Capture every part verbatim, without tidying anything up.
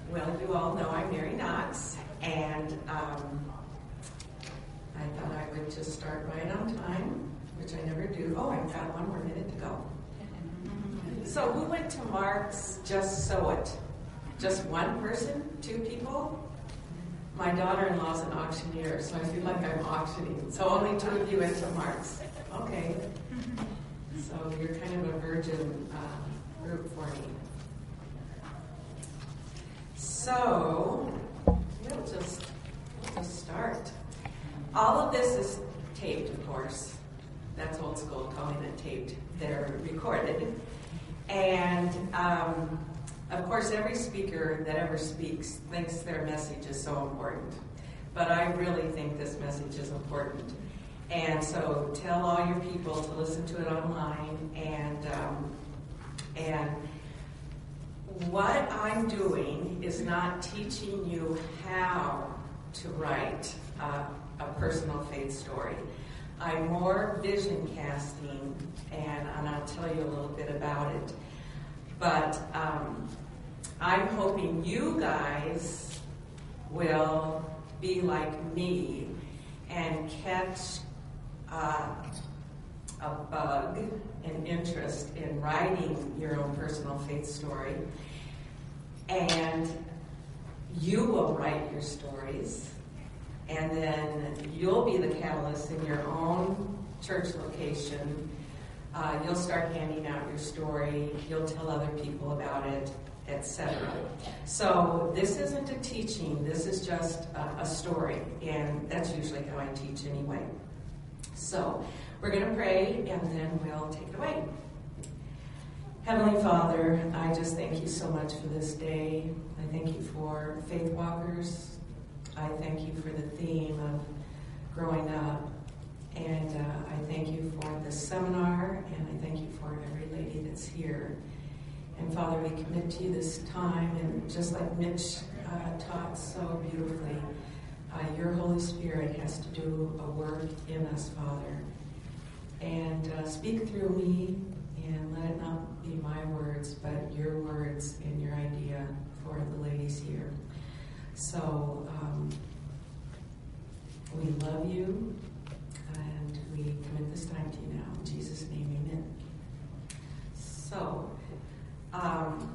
Well, you all know I'm Mary Knox, and um, I thought I would just start right on time, which I never do. Oh, I've got one more minute to go. So who went to Mark's Just Sew It? Just one person? Two people? My daughter-in-law's an auctioneer, so I feel like I'm auctioning. So only two of you went to Mark's. Okay. So you're kind of a virgin uh, group for me. So we'll just, we'll just start. All of this is taped, of course. That's old school, calling it taped. They're recorded. And, um, of course, every speaker that ever speaks thinks their message is so important. But I really think this message is important. And so tell all your people to listen to it online. And, um, and what I'm doing is not teaching you how to write uh, a personal faith story. I'm more vision casting, and, and I'll tell you a little bit about it. But um, I'm hoping you guys will be like me and catch uh, a bug, an interest in writing your own personal faith story. And you will write your stories, and then you'll be the catalyst in your own church location. Uh, you'll start handing out your story, you'll tell other people about it, et cetera. So this isn't a teaching, this is just a, a story, and that's usually how I teach anyway. So we're going to pray, and then we'll take it away. Heavenly Father, I just thank you so much for this day. I thank you for Faith Walkers. I thank you for the theme of growing up. And uh, I thank you for this seminar, and I thank you for every lady that's here. And Father, we commit to you this time, and just like Mitch uh, taught so beautifully, uh, your Holy Spirit has to do a work in us, Father. And uh, speak through me, and let it not be my words, but your words and your idea for the ladies here. So, um, we love you, and we commit this time to you now. In Jesus' name, amen. So, um,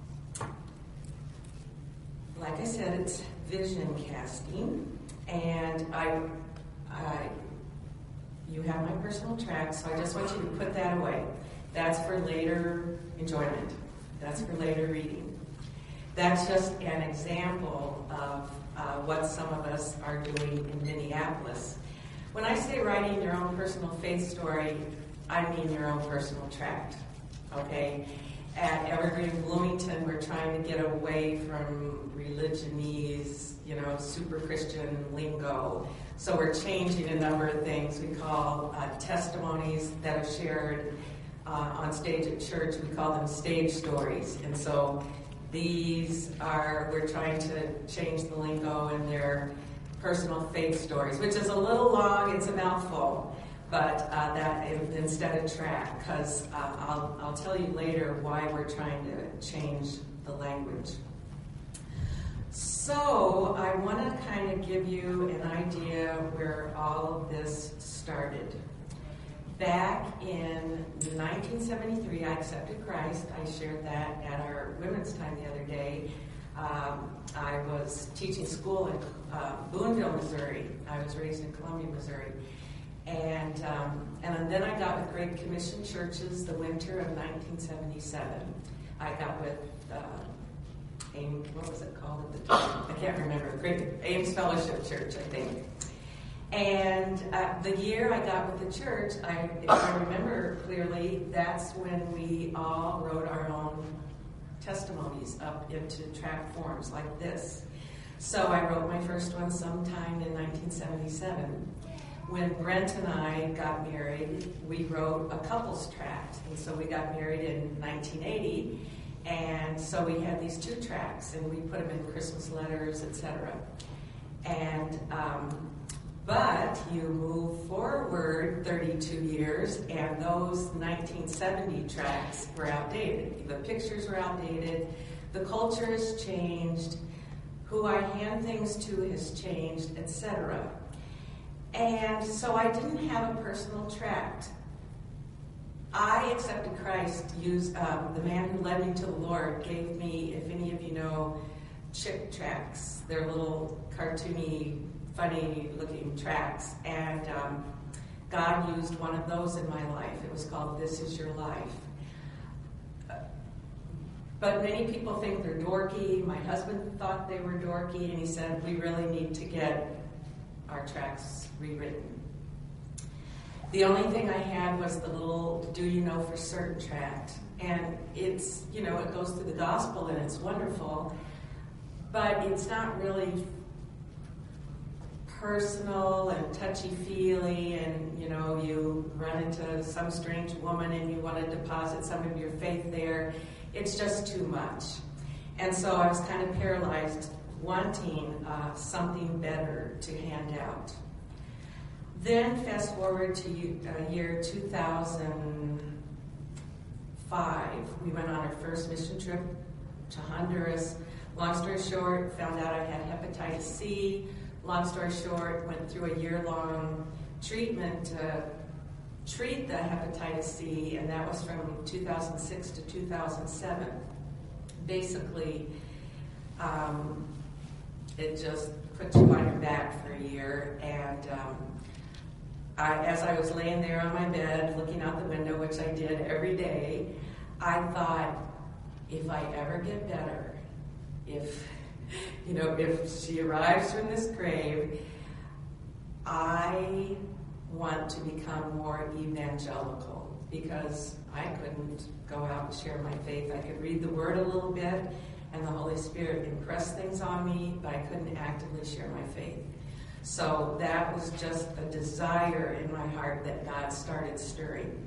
like I said, it's vision casting, and I, I, you have my personal track, so I just want you to put that away. That's for later enjoyment. That's for later reading. That's just an example of uh, what some of us are doing in Minneapolis. When I say writing your own personal faith story, I mean your own personal tract, okay? At Evergreen Bloomington, we're trying to get away from religionese, you know, super Christian lingo. So we're changing a number of things. We call uh, testimonies that are shared uh, on stage at church, we call them stage stories. And so these are, we're trying to change the lingo in their personal faith stories, which is a little long, it's a mouthful, but uh, that instead of track, because uh, I'll, I'll tell you later why we're trying to change the language. So I want to kind of give you an idea where all of this started. Back in nineteen seventy-three, I accepted Christ. I shared that at our women's time the other day. Um, I was teaching school in uh, Boonville, Missouri. I was raised in Columbia, Missouri. And um, and then I got with Great Commission Churches the winter of nineteen seventy-seven. I got with uh, Ames, what was it called at the time? I can't remember. Great Ames Fellowship Church, I think. And uh, the year I got with the church, I, if I remember clearly, that's when we all wrote our own testimonies up into tract forms like this. So I wrote my first one sometime in nineteen seventy-seven. When Brent and I got married, we wrote a couples tract. And so we got married in nineteen eighty. And so we had these two tracts, and we put them in Christmas letters, et cetera. And, um, but you move forward thirty-two years, and those nineteen seventy tracts were outdated. The pictures were outdated. The culture has changed. Who I hand things to has changed, et cetera. And so I didn't have a personal tract. I accepted Christ. Used um, the man who led me to the Lord gave me, if any of you know, Chick tracts. They're little cartoony, funny-looking tracts, and um, God used one of those in my life. It was called "This Is Your Life." But many people think they're dorky. My husband thought they were dorky, and he said, we really need to get our tracts rewritten. The only thing I had was the little "Do You Know for Certain" tract. And it's, you know, it goes through the gospel, and it's wonderful, but it's not really personal and touchy-feely, and, you know, you run into some strange woman and you want to deposit some of your faith there. It's just too much. And so I was kind of paralyzed, wanting uh, something better to hand out. Then fast forward to uh, year two thousand five. We went on our first mission trip to Honduras. Long story short, found out I had hepatitis C. Long story short, went through a year-long treatment to treat the hepatitis C, and that was from two thousand six to two thousand seven. Basically, um, it just put you on your back for a year, and um, I, as I was laying there on my bed, looking out the window, which I did every day, I thought, if I ever get better, if, you know, if she arrives from this grave, I want to become more evangelical, because I couldn't go out and share my faith. I could read the Word a little bit, and the Holy Spirit impressed things on me, but I couldn't actively share my faith. So that was just a desire in my heart that God started stirring.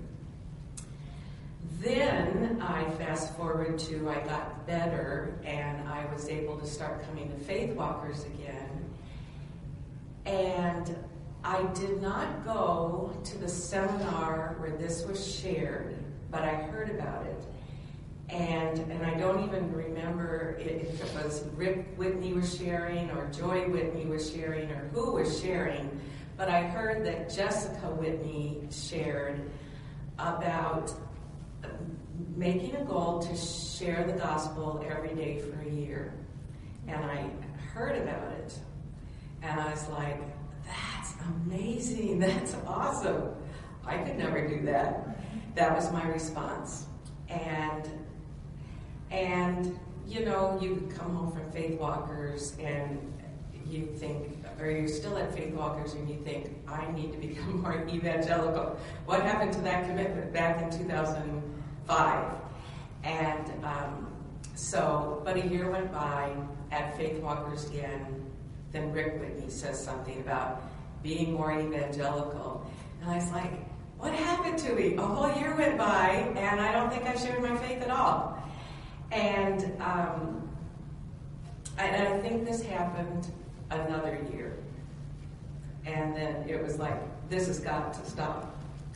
Then I fast forward to I got better, and I was able to start coming to Faith Walkers again. And I did not go to the seminar where this was shared, but I heard about it. And and I don't even remember if it was Rick Whitney was sharing or Joy Whitney was sharing or who was sharing, but I heard that Jessica Whitney shared about making a goal to share the gospel every day for a year. And I heard about it, and I was like, that's amazing, that's awesome. I could never do that. That was my response. And And, you know, you come home from Faith Walkers and you think, or you're still at Faith Walkers and you think, I need to become more evangelical. What happened to that commitment back in two thousand five? And um, so, but a year went by at Faith Walkers again. Then Rick Whitney says something about being more evangelical. And I was like, what happened to me? A whole year went by and I don't think I shared my faith at all. And, um, and I think this happened another year. And then it was like, this has got to stop.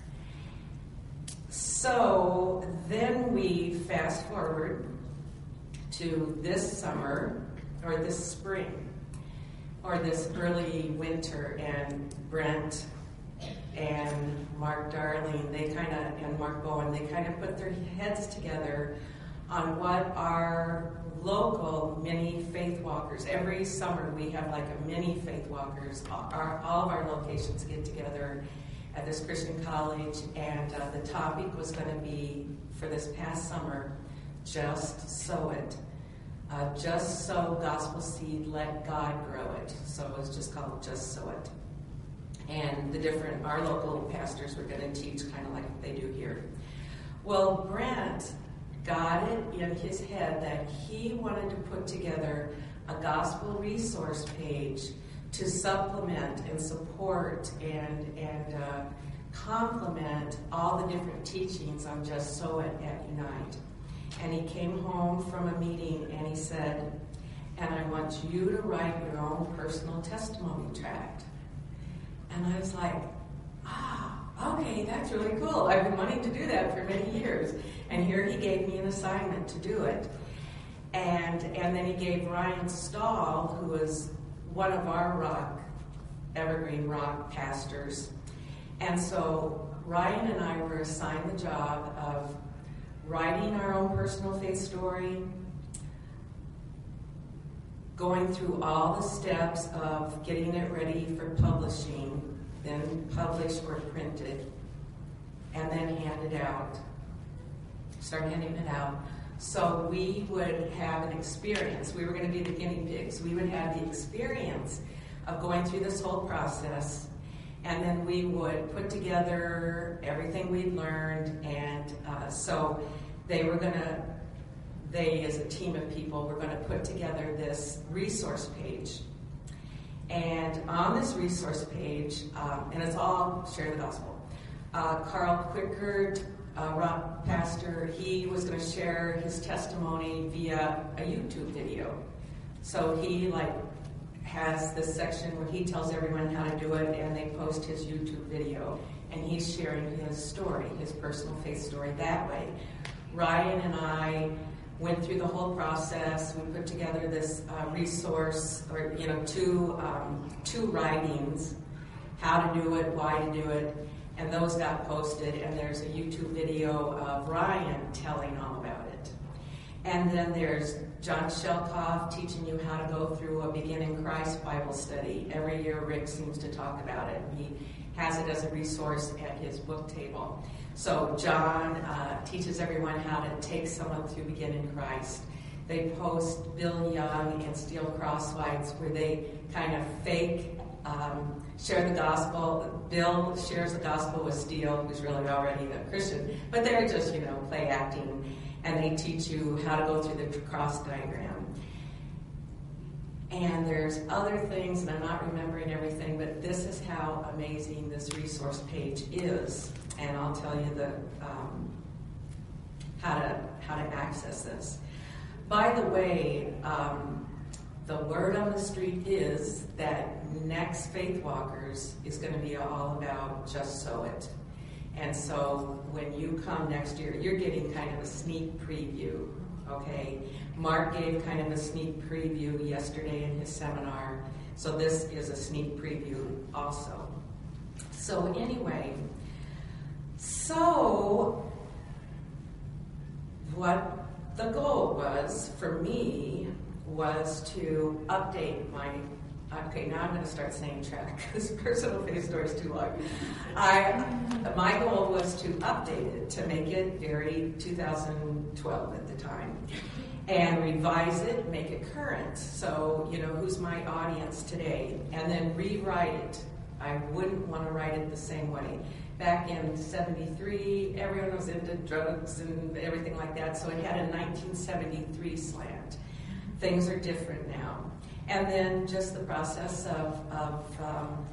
So then we fast forward to this summer, or this spring, or this early winter, and Brent and Mark Darling, they kind of, and Mark Bowen, they kind of put their heads together on what our local mini Faith Walkers, every summer we have like a mini Faith Walkers, our, all of our locations get together at this Christian college, and uh, the topic was going to be, for this past summer, just sow it. Uh, just sow gospel seed, let God grow it. So it was just called Just Sow It. And the different, our local pastors were going to teach kind of like they do here. Well, Brent got it in his head that he wanted to put together a gospel resource page to supplement and support and and uh, complement all the different teachings on Just Sow It at Unite. And he came home from a meeting and he said, and I want you to write your own personal testimony tract. And I was like, ah, okay, that's really cool. I've been wanting to do that for many years. And here he gave me an assignment to do it. And And, and then he gave Ryan Stahl, who was one of our rock, Evergreen Rock pastors. And so Ryan and I were assigned the job of writing our own personal faith story, going through all the steps of getting it ready for publishing, then published or printed, and then handed out. Start handing it out. So we would have an experience. We were going to be the guinea pigs. We would have the experience of going through this whole process, and then we would put together everything we'd learned. And uh, so they were going to, they as a team of people were going to put together this resource page. And on this resource page, um, and it's all Share the Gospel, uh, Carl Quickert, uh, rock pastor, he was going to share his testimony via a YouTube video. So he like has this section where he tells everyone how to do it, and they post his YouTube video, and he's sharing his story, his personal faith story that way. Ryan and I went through the whole process. We put together this uh, resource, or you know, two um, two writings, how to do it, why to do it, and those got posted. And there's a YouTube video of Ryan telling all about it. And then there's John Shelkoff teaching you how to go through a Beginning Christ Bible study. Every year Rick seems to talk about it. He has it as a resource at his book table. So John uh, teaches everyone how to take someone through Beginning Christ. They post Bill Young and Steel Crosswhites, where they kind of fake um, share the gospel. Bill shares the gospel with Steel, who's really already a Christian, but they're just, you know, play acting. And they teach you how to go through the cross diagram. And there's other things, and I'm not remembering everything, but this is how amazing this resource page is. And I'll tell you the um, how to how to access this. By the way, um, the word on the street is that next Faith Walkers is going to be all about Just Sow It. And so when you come next year, you're getting kind of a sneak preview, okay? Mark gave kind of a sneak preview yesterday in his seminar, so this is a sneak preview also. So anyway, so what the goal was for me was to update my Okay, now I'm going to start saying track because personal faith story is too long. I, my goal was to update it, to make it very two thousand twelve at the time, and revise it, make it current. So, you know, who's my audience today? And then rewrite it. I wouldn't want to write it the same way. Back in seventy-three, everyone was into drugs and everything like that, so it had a nineteen seventy-three slant. Things are different now. And then just the process of, of um,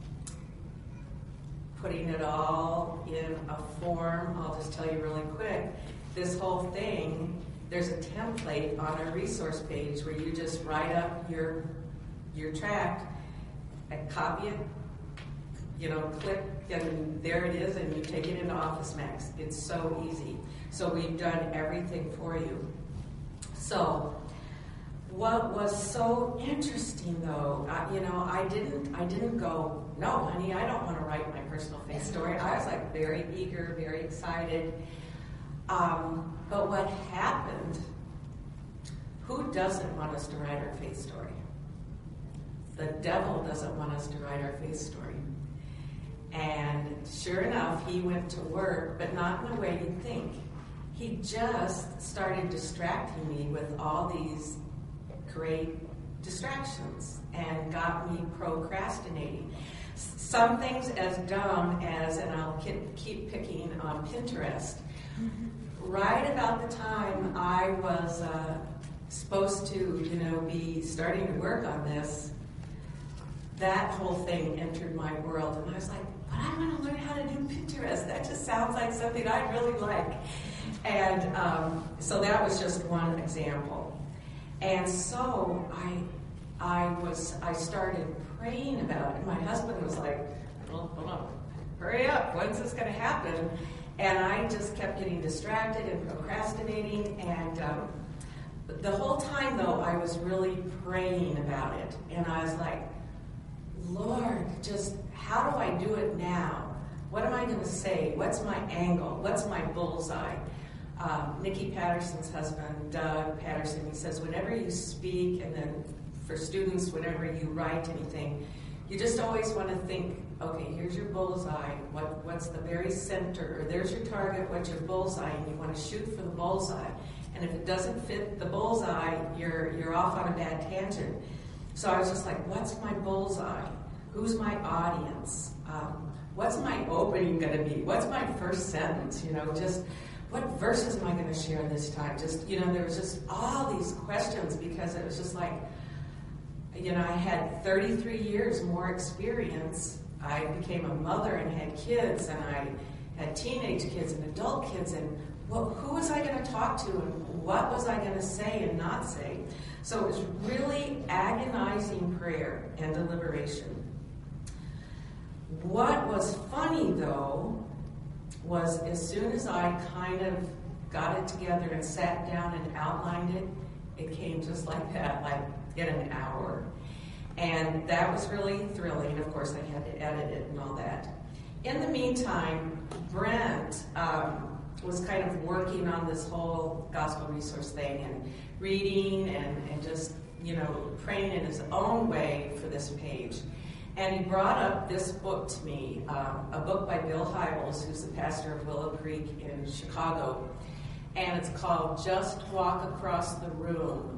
putting it all in a form. I'll just tell you really quick. This whole thing, there's a template on a resource page where you just write up your your tract and copy it, you know, click, and there it is, and you take it into Office Max. It's so easy. So we've done everything for you. So what was so interesting, though, uh, you know, I didn't, I didn't go, no, honey, I don't want to write my personal faith story. I was like very eager, very excited. Um, but what happened? Who doesn't want us to write our faith story? The devil doesn't want us to write our faith story. And sure enough, he went to work, but not in the way you'd think. He just started distracting me with all these great distractions and got me procrastinating. Some things as dumb as, and I'll keep picking on Pinterest, right about the time I was uh, supposed to, you know, be starting to work on this, that whole thing entered my world, and I was like, but I want to learn how to do Pinterest. That just sounds like something I really like. And um, so that was just one example. And so I, I was, I started praying about it. My husband was like, well, hold on, hurry up, when's this going to happen? And I just kept getting distracted and procrastinating. And um, the whole time, though, was really praying about it. And I was like, Lord, just how do I do it now? What am I going to say? What's my angle? What's my bullseye? Um, Nikki Patterson's husband, Doug Patterson, he says, whenever you speak, and then for students, whenever you write anything, you just always want to think, okay, here's your bullseye. What, what's the very center? Or there's your target. What's your bullseye? And you want to shoot for the bullseye. And if it doesn't fit the bullseye, you're you're off on a bad tangent. So I was just like, what's my bullseye? Who's my audience? Um, what's my opening going to be? What's my first sentence? You know, just what verses am I going to share this time? Just, you know, there was just all these questions because it was just like, you know, I had thirty-three years more experience. I became a mother and had kids, and I had teenage kids and adult kids, and well, who was I going to talk to, and what was I going to say and not say? So it was really agonizing prayer and deliberation. What was funny, though, was as soon as I kind of got it together and sat down and outlined it, it came just like that, like in an hour. And that was really thrilling. Of course, I had to edit it and all that. In the meantime, Brent um, was kind of working on this whole gospel resource thing and reading and, and just, you know, praying in his own way for this page. And he brought up this book to me, um, a book by Bill Hybels, who's the pastor of Willow Creek in Chicago. And it's called Just Walk Across the Room,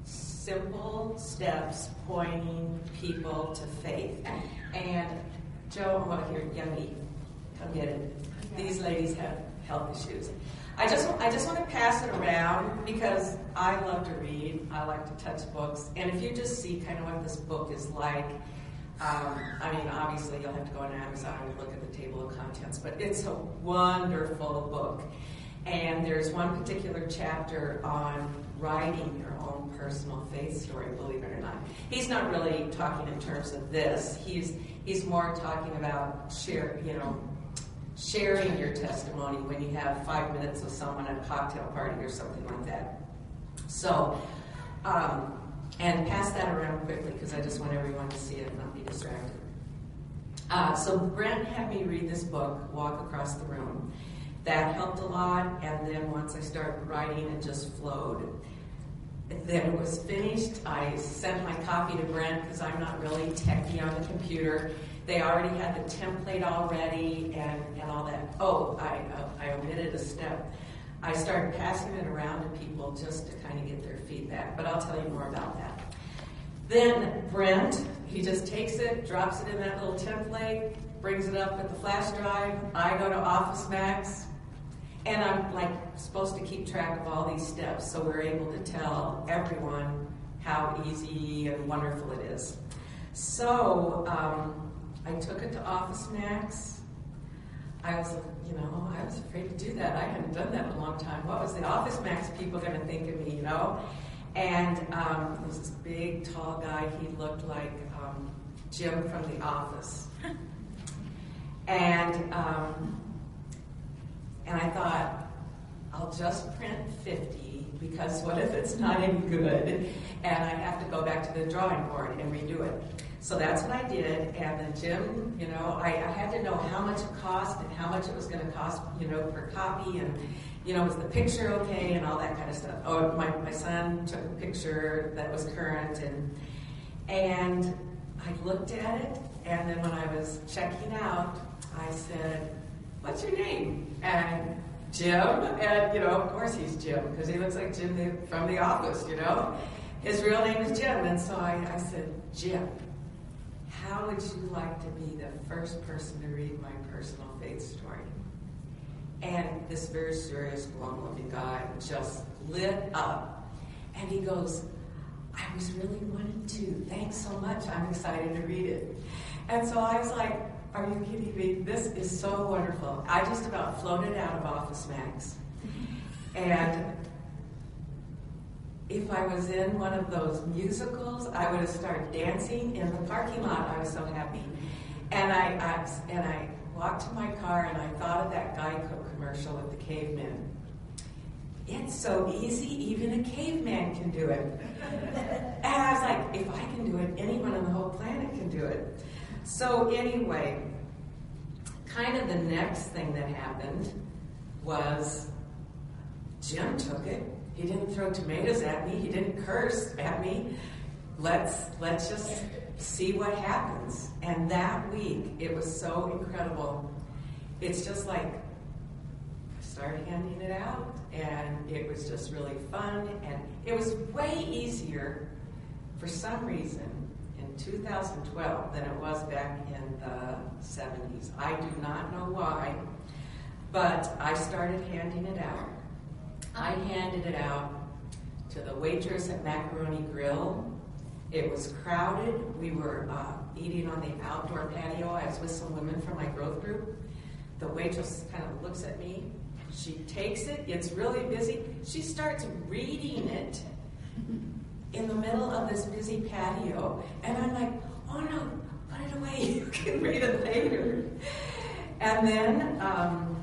Simple Steps Pointing People to Faith. And Joe, well, here, Youngie, come get it. These ladies have health issues. I just, I just want to pass it around because I love to read. I like to touch books. And if you just see kind of what this book is like, um, I mean, obviously you'll have to go on Amazon and look at the table of contents, but it's a wonderful book. And there's one particular chapter on writing your own personal faith story, believe it or not. He's not really talking in terms of this. He's he's more talking about share, you know, sharing your testimony when you have five minutes with someone at a cocktail party or something like that. So, um, and pass that around quickly because I just want everyone to see it and not be distracted. Uh, so Brent had me read this book, Walk Across the Room. That helped a lot, and then once I started writing, it just flowed. Then it was finished. I sent my copy to Brent because I'm not really techy on the computer. They already had the template already and, and all that. Oh, I, uh, I omitted a step. I started passing it around to people just to kind of get their feedback, but I'll tell you more about that. Then Brent, he just takes it, drops it in that little template, brings it up with the flash drive. I go to Office Max, and I'm like supposed to keep track of all these steps, so we're able to tell everyone how easy and wonderful it is. So um, I took it to Office Max. I was, you know, I was afraid to do that. I hadn't done that in a long time. What was the Office Max people going to think of me, you know? And um, there was this big, tall guy. He looked like um, Jim from The Office. And um, and I thought, I'll just print fifty, because what if it's not any good? And I have to go back to the drawing board and redo it. So that's what I did, and then Jim, you know, I, I had to know how much it cost and how much it was going to cost, you know, per copy, and, you know, was the picture okay, and all that kind of stuff. Oh, my, my son took a picture that was current, and and I looked at it, and then when I was checking out, I said, what's your name? And Jim, and, you know, of course he's Jim, because he looks like Jim from The Office, you know. His real name is Jim, and so I, I said, Jim, how would you like to be the first person to read my personal faith story? And this very serious, glum-looking guy just lit up. And he goes, I was really wanting to. Thanks so much. I'm excited to read it. And so I was like, are you kidding me? This is so wonderful. I just about floated out of Office Max. And if I was in one of those musicals, I would have started dancing in the parking lot. I was so happy. And I, I and I walked to my car, and I thought of that Geico commercial with the cavemen. it's so easy, even a caveman can do it. And I was like, if I can do it, anyone on the whole planet can do it. So anyway, kind of the next thing that happened was Jim took it. He didn't throw tomatoes at me. He didn't curse at me. Let's let's just see what happens. And that week, it was so incredible. It's just like I started handing it out, and it was just really fun. And it was way easier for some reason in two thousand twelve than it was back in the seventies. I do not know why, but I started handing it out. I handed it out to the waitress at Macaroni Grill. It was crowded. We were uh, eating on the outdoor patio. I was with some women from my growth group. The waitress kind of looks at me. She takes it. It's really busy. She starts reading it in the middle of this busy patio. And I'm like, oh no, put it away. You can read it later. And then um,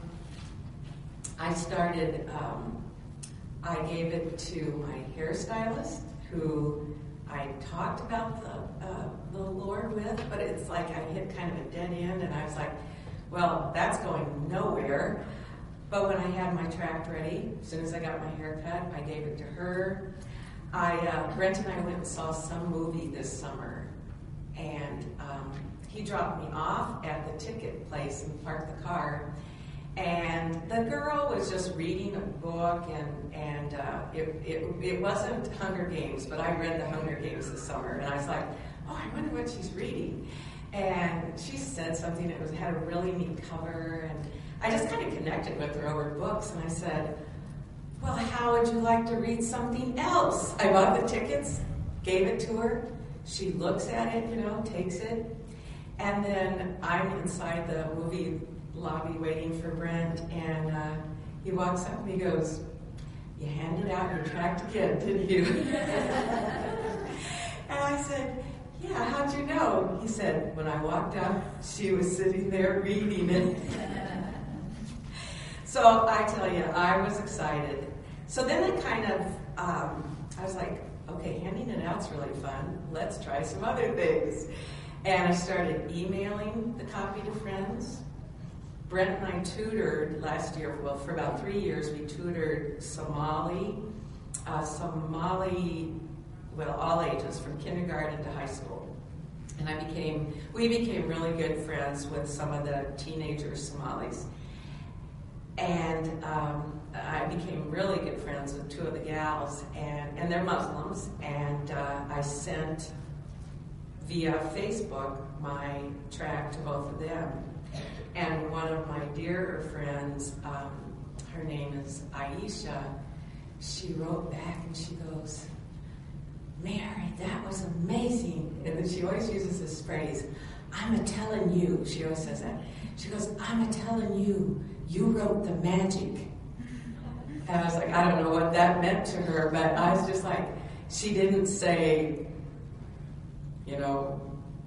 I started... Um, I gave it to my hairstylist, who I talked about the uh, the Lord with, but it's like I hit kind of a dead end, and I was like, well, that's going nowhere. But when I had my tract ready, as soon as I got my hair cut, I gave it to her. I uh, Brent and I went and saw some movie this summer, and um, he dropped me off at the ticket place and parked the car. And the girl was just reading a book, and and uh, it, it it wasn't Hunger Games, but I read the Hunger Games this summer, and I was like, oh, I wonder what she's reading. And she said something that was had a really neat cover, and I just kind of connected with her over books, and I said, well, how would you like to read something else? I bought the tickets, gave it to her. She looks at it, you know, takes it, and then I'm inside the movie lobby waiting for Brent, and uh, he walks up and he goes, you handed out your tract again, didn't you? And I said, yeah, how'd you know? He said, when I walked out, she was sitting there reading it. So I tell you, I was excited. So then it kind of, um, I was like, okay, handing it out's really fun. Let's try some other things. And I started emailing the copy to friends. Brent and I tutored last year, well, for about three years, we tutored Somali, uh, Somali, well, all ages, from kindergarten to high school. And I became, we became really good friends with some of the teenager Somalis. And um, I became really good friends with two of the gals, and, and they're Muslims, and uh, I sent via Facebook my tract to both of them. And one of my dearer friends, um, her name is Aisha, she wrote back and she goes, Mary, that was amazing. And then she always uses this phrase, I'm a telling you. She always says that. She goes, I'm a telling you, you wrote the magic. And I was like, I don't know what that meant to her, but I was just like, she didn't say, you know,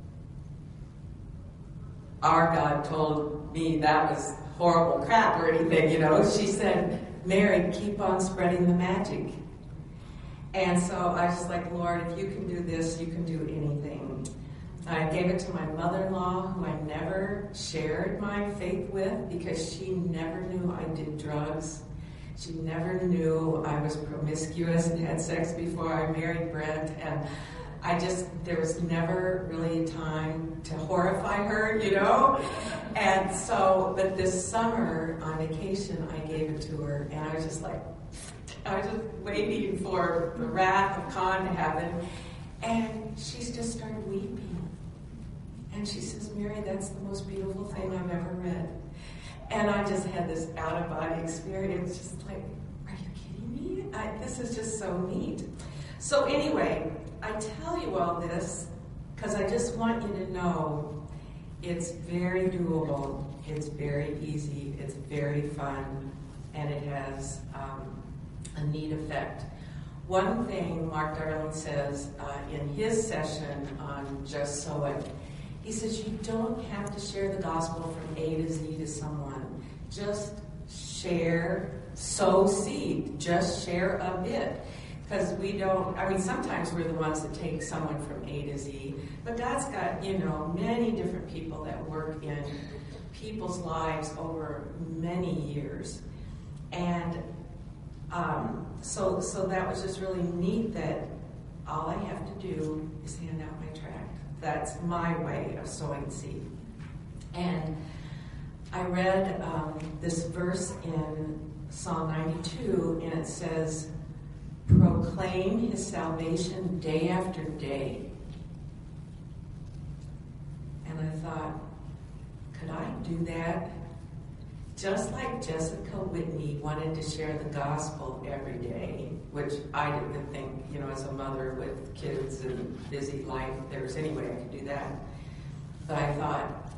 our God told me that was horrible crap or anything, you know. She said, Mary, keep on spreading the magic. And so I was just like, Lord, if you can do this, you can do anything. I gave it to my mother-in-law, who I never shared my faith with because she never knew I did drugs. She never knew I was promiscuous and had sex before I married Brent. And I just, there was never really a time to horrify her, you know? And so, but this summer on vacation, I gave it to her, and I was just like, I was just waiting for the wrath of Khan to happen. And she just started weeping. And she says, Mary, that's the most beautiful thing I've ever read. And I just had this out-of-body experience, just like, are you kidding me? I, this is just so neat. So anyway, I tell you all this because I just want you to know it's very doable, it's very easy, it's very fun, and it has um, a neat effect. One thing Mark Darling says uh, in his session on Just Sow It, he says you don't have to share the gospel from A to Z to someone. Just share sow seed, just share a bit. Because we don't, I mean, sometimes we're the ones that take someone from A to Z, but God's got, you know, many different people that work in people's lives over many years. And um, so, so that was just really neat that all I have to do is hand out my tract. That's my way of sowing seed. And I read um, this verse in Psalm ninety-two, and it says, proclaim his salvation day after day. And I thought, could I do that? Just like Jessica Whitney wanted to share the gospel every day, which I didn't think, you know, as a mother with kids and busy life, there was any way I could do that. But I thought,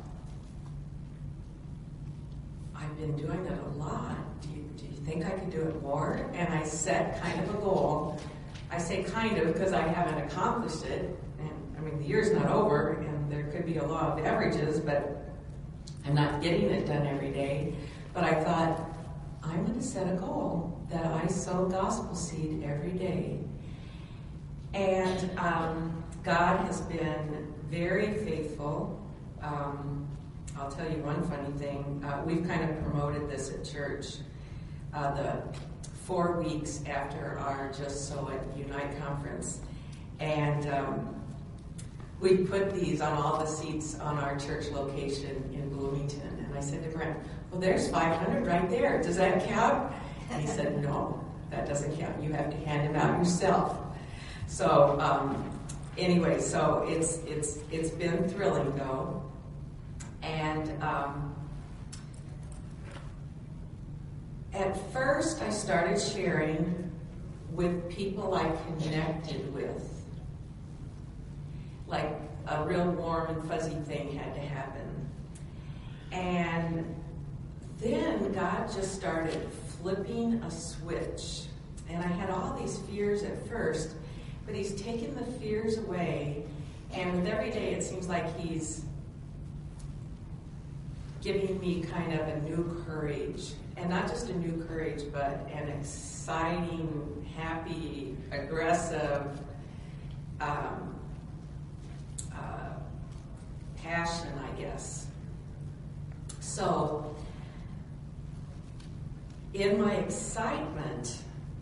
I've been doing it a lot. Do you, do you think I could do it more? And I set kind of a goal. I say kind of because I haven't accomplished it. And I mean, the year's not over, and there could be a law of averages, but I'm not getting it done every day. But I thought, I'm going to set a goal that I sow gospel seed every day. And um, God has been very faithful. Um, I'll tell you one funny thing. Uh, we've kind of promoted this at church. Uh, the four weeks after our Just Sow It Unite conference. And um, we put these on all the seats on our church location in Bloomington. And I said to Brent, well, there's five hundred right there. Does that count? And he said, no, that doesn't count. You have to hand them out yourself. So um, anyway, so it's it's it's been thrilling, though. And um, at first, I started sharing with people I connected with. Like a real warm and fuzzy thing had to happen. And then God just started flipping a switch. And I had all these fears at first, but he's taken the fears away. And with every day, it seems like he's giving me kind of a new courage. And not just a new courage, but an exciting, happy, aggressive um, uh, passion, I guess. So, in my excitement,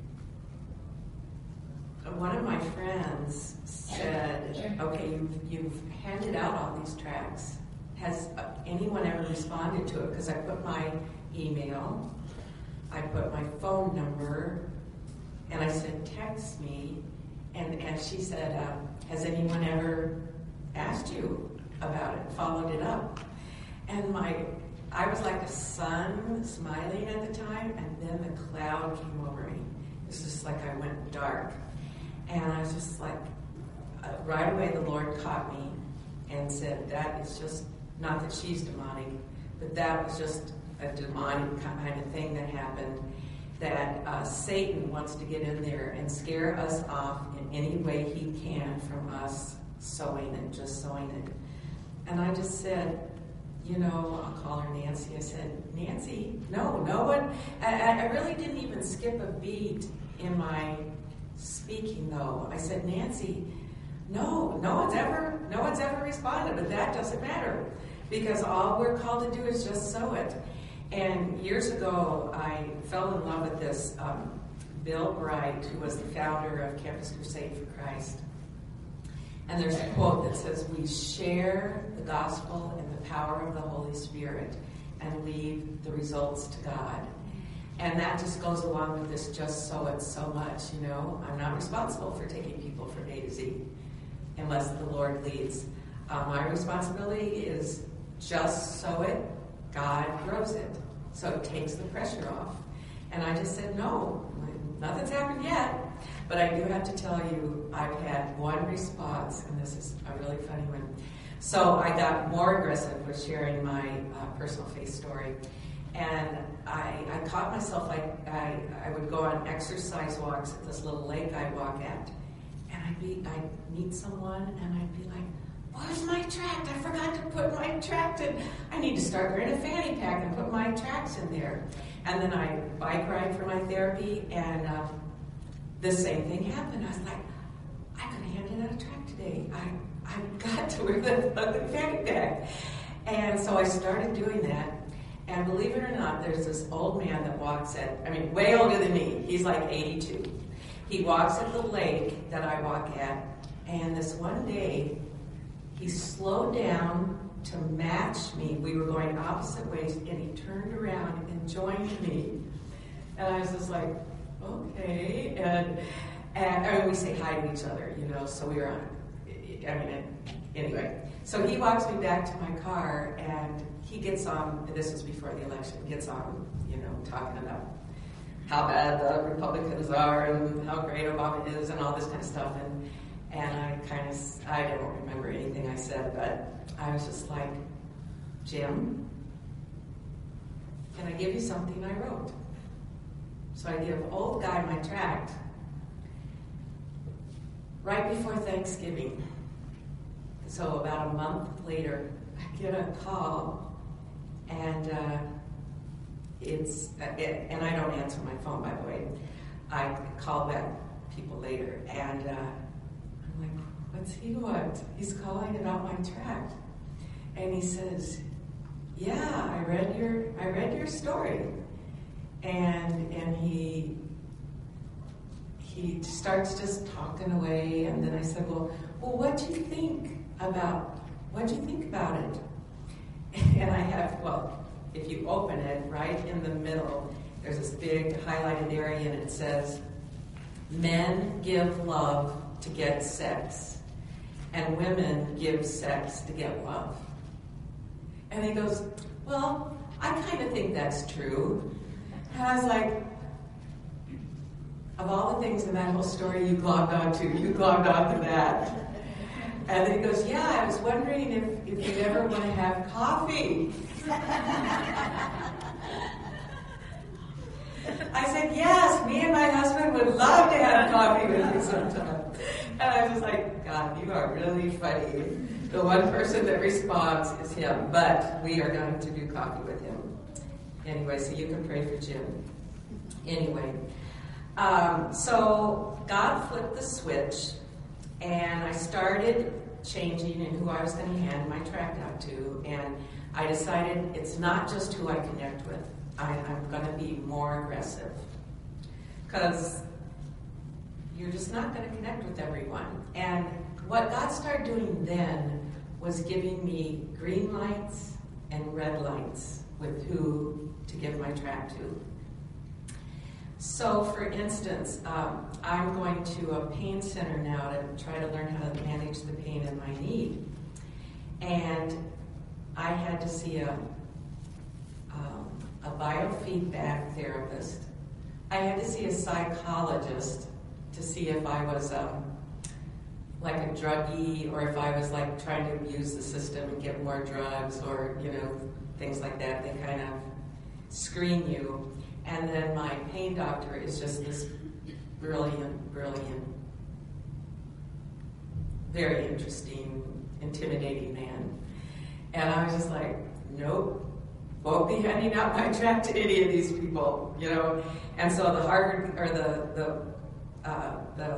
one of my friends said, okay, you've, you've handed out all these tracts. Has anyone ever responded to it? Because I put my email, I put my phone number, and I said, text me. And, and she said, uh, has anyone ever asked you about it, followed it up? And my, I was like a sun smiling at the time, and then the cloud came over me. It was just like I went dark. And I was just like, uh, right away the Lord caught me and said, that is just, not that she's demonic, but that was just a demonic kind of thing that happened, that uh, Satan wants to get in there and scare us off in any way he can from us sowing it, just sowing it. And I just said, you know, I'll call her Nancy. I said, Nancy, no, no one, I, I really didn't even skip a beat in my speaking though. I said, Nancy, no, no one's ever, no one's ever responded, but that doesn't matter because all we're called to do is just sow it. And years ago, I fell in love with this um, Bill Bright, who was the founder of Campus Crusade for Christ. And there's a quote that says, we share the gospel and the power of the Holy Spirit and leave the results to God. And that just goes along with this just sow it so much, you know. I'm not responsible for taking people from A to Z unless the Lord leads. Uh, my responsibility is just sow it, God grows it. So it takes the pressure off. And I just said, no, nothing's happened yet. But I do have to tell you, I've had one response, and this is a really funny one. So I got more aggressive with sharing my uh, personal faith story. And I, I caught myself, like I, I would go on exercise walks at this little lake I walk at. And I'd, be, I'd meet someone, and I'd be like, where's my tract? I forgot to put my tract in. I need to start wearing a fanny pack and put my tracts in there. And then I bike ride for my therapy, and uh, the same thing happened. I was like, I could have handed out a track today. I, I've got to wear the, the fanny pack. And so I started doing that. And believe it or not, there's this old man that walks at, I mean, way older than me. He's like eighty-two. He walks at the lake that I walk at. And this one day, he slowed down to match me. We were going opposite ways, and he turned around and joined me. And I was just like, okay. And, and I mean, we say hi to each other, you know, so we were on, I mean, anyway. So he walks me back to my car, and he gets on, this was before the election, gets on, you know, talking about how bad the Republicans are and how great Obama is and all this kind of stuff. And and I kind of, I don't remember anything I said, but I was just like, Jim, can I give you something I wrote? So I give old guy my tract right before Thanksgiving. So about a month later, I get a call, and uh, it's, uh, it, and I don't answer my phone, by the way. I call back people later, and uh, I'm like, what's he want? He's calling about my tract. And he says, yeah, I read your, I read your story. And, and he, he starts just talking away, and then I said, well, well, what do you think about, what do you think about it? And I have, well, if you open it, right in the middle, there's this big highlighted area, and it says, men give love to get sex, and women give sex to get love. And he goes, well, I kind of think that's true. And I was like, of all the things in that whole story you globbed onto, you globbed onto that. And then he goes, yeah, I was wondering if, if you'd ever want to have coffee. I said, yes, me and my husband would love to have coffee with you sometime. And I was just like, God, you are really funny. The one person that responds is him, but we are going to do coffee with him. Anyway, so you can pray for Jim. Anyway, um, so God flipped the switch, and I started changing in who I was going to hand my tract out to, and I decided it's not just who I connect with. I, I'm going to be more aggressive, because you're just not going to connect with everyone. And what God started doing then was giving me green lights and red lights with who to give my tract to. So, for instance, um, I'm going to a pain center now to try to learn how to manage the pain in my knee. And I had to see a, um, a biofeedback therapist. I had to see a psychologist to see if I was um, like a druggie, or if I was like trying to abuse the system and get more drugs, or, you know, things like that. They kind of screen you. And then my pain doctor is just this brilliant, brilliant, very interesting, intimidating man. And I was just like, nope, won't be handing out my tract to any of these people, you know. And so the Harvard, or the the uh, the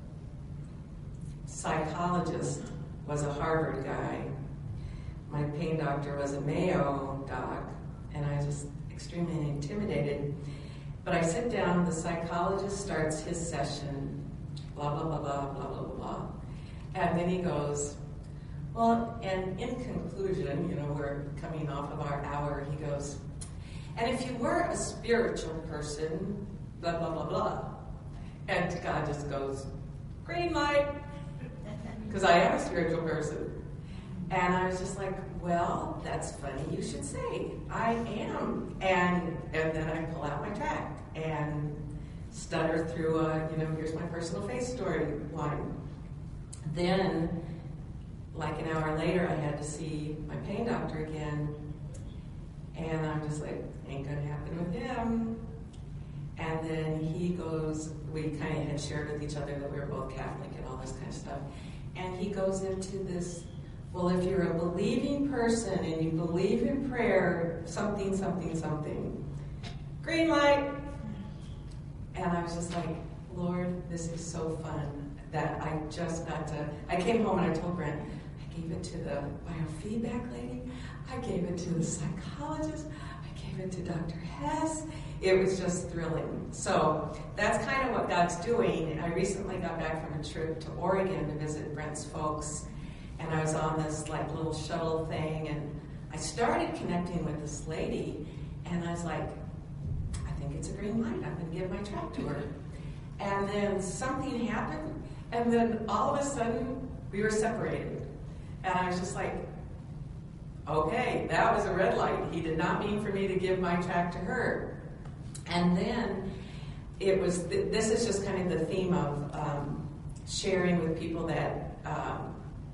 psychologist was a Harvard guy. My pain doctor was a Mayo doc, and I was just extremely intimidated. But I sit down, the psychologist starts his session, blah, blah, blah, blah, blah, blah, blah. And then he goes, well, and in conclusion, you know, we're coming off of our hour, he goes, and if you were a spiritual person, blah, blah, blah, blah. And God just goes, green light, because I am a spiritual person. And I was just like, well, that's funny you should say. I am. And and then I pull out my tract and stutter through a, you know, here's my personal faith story line. Then, like an hour later, I had to see my pain doctor again. And I'm just like, ain't gonna happen with him. And then he goes, we kind of had shared with each other that we were both Catholic and all this kind of stuff. And he goes into this, well, if you're a believing person and you believe in prayer, something, something, something, green light. And I was just like, Lord, this is so fun that I just got to, I came home and I told Brent, I gave it to the biofeedback lady, I gave it to the psychologist, I gave it to Doctor Hess. It was just thrilling. So that's kind of what God's doing. I recently got back from a trip to Oregon to visit Brent's folks, and I was on this like little shuttle thing, and I started connecting with this lady, and I was like, I think it's a green light. I'm going to give my track to her. And then something happened, and then all of a sudden we were separated. And I was just like, okay, that was a red light. He did not mean for me to give my track to her. And then it was, th- this is just kind of the theme of um, sharing with people that um,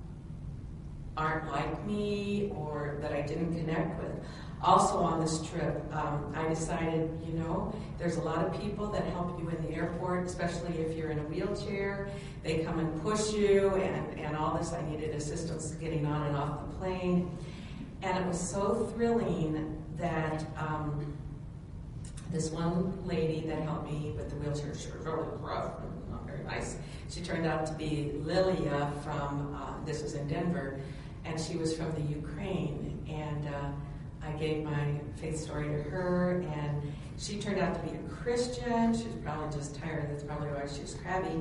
aren't like me or that I didn't connect with. Also on this trip, um, I decided, you know, there's a lot of people that help you in the airport, especially if you're in a wheelchair. They come and push you and, and all this. I needed assistance getting on and off the plane. And it was so thrilling that um, this one lady that helped me with the wheelchair, she was really rough and not very nice. She turned out to be Lilia from, uh, this was in Denver, and she was from the Ukraine. And uh, I gave my faith story to her, and she turned out to be a Christian. She was probably just tired. That's probably why she was crabby.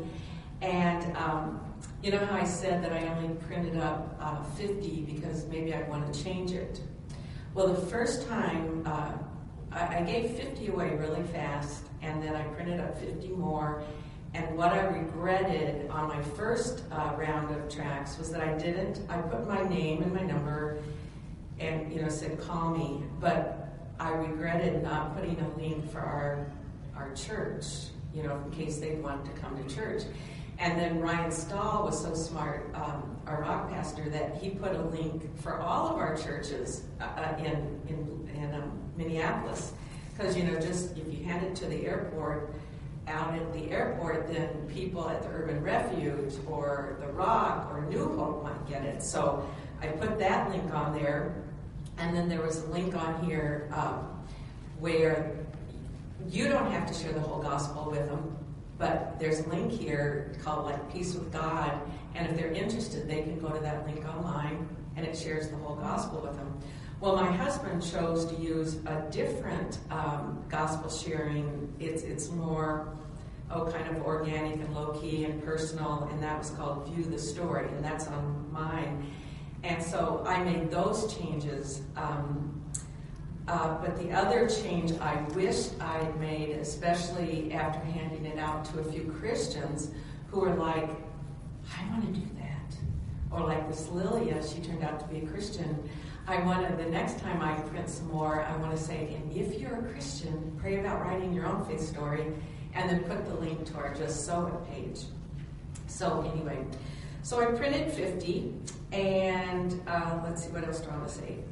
And um, you know how I said that I only printed up uh, fifty because maybe I want to change it? Well, the first time, uh, I, I gave fifty away really fast, and then I printed up fifty more. And what I regretted on my first uh, round of tracks was that I didn't, I put my name and my number and, you know, said, call me. But I regretted not putting a link for our our church, you know, in case they wanted to come to church. And then Ryan Stahl was so smart, um, our rock pastor, that he put a link for all of our churches uh, in in, in um, Minneapolis. Because, you know, just if you hand it to the airport, out at the airport, then people at the Urban Refuge or the Rock or New Hope might get it. So I put that link on there, and then there was a link on here um, where you don't have to share the whole gospel with them, but there's a link here called like Peace with God, and if they're interested, they can go to that link online, and it shares the whole gospel with them. Well, my husband chose to use a different um, gospel sharing. It's it's more, oh, kind of organic and low-key and personal, and that was called View the Story, and that's on mine. And so I made those changes. Um, uh, but the other change I wished I'd made, especially after handing it out to a few Christians who were like, I want to do that. Or like this Lilia, she turned out to be a Christian. I want to, the next time I print some more, I want to say, and if you're a Christian, pray about writing your own faith story, and then put the link to our Just Sow It page. So anyway, so I printed fifty, and uh, let's see, what else do I want to say?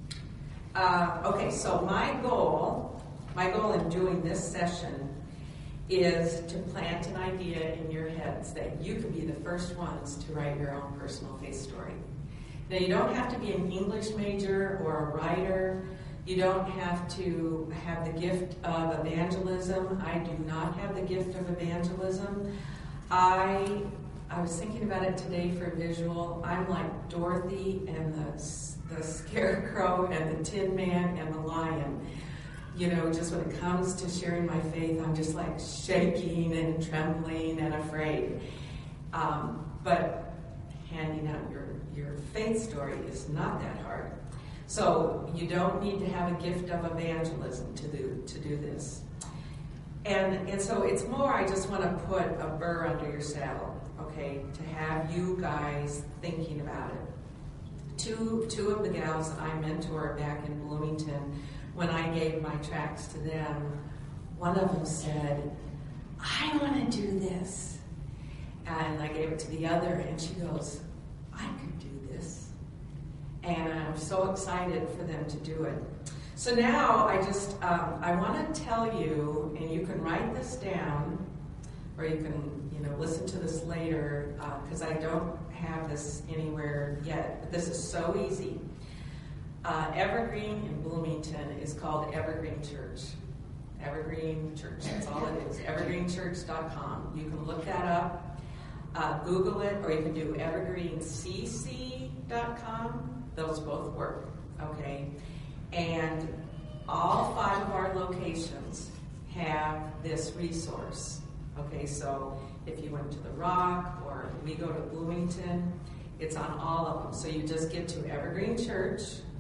Uh, okay, so my goal, my goal in doing this session is to plant an idea in your heads that you can be the first ones to write your own personal faith story. Now, you don't have to be an English major or a writer. You don't have to have the gift of evangelism. I do not have the gift of evangelism. I I was thinking about it today for a visual. I'm like Dorothy and the, the Scarecrow and the Tin Man and the Lion. You know, just when it comes to sharing my faith, I'm just like shaking and trembling and afraid. Um, but handing out your Your faith story is not that hard. So you don't need to have a gift of evangelism to do to do this. And and so it's more, I just want to put a burr under your saddle, okay, to have you guys thinking about it. Two two of the gals I mentor back in Bloomington, when I gave my tracts to them, one of them said, I want to do this. And I gave it to the other, and she goes, I could do this. And I'm so excited for them to do it. So now I just, um, I want to tell you, and you can write this down, or you can, you know, listen to this later, because uh, I don't have this anywhere yet. But this is so easy. Uh, Evergreen in Bloomington is called Evergreen Church. Evergreen Church. That's all it is. evergreen church dot com. You can look that up, uh, Google it, or you can do evergreen c c dot com. Those both work. Okay. And all five of our locations have this resource. Okay, so if you went to the Rock or we go to Bloomington, it's on all of them. So you just get to Evergreen Church,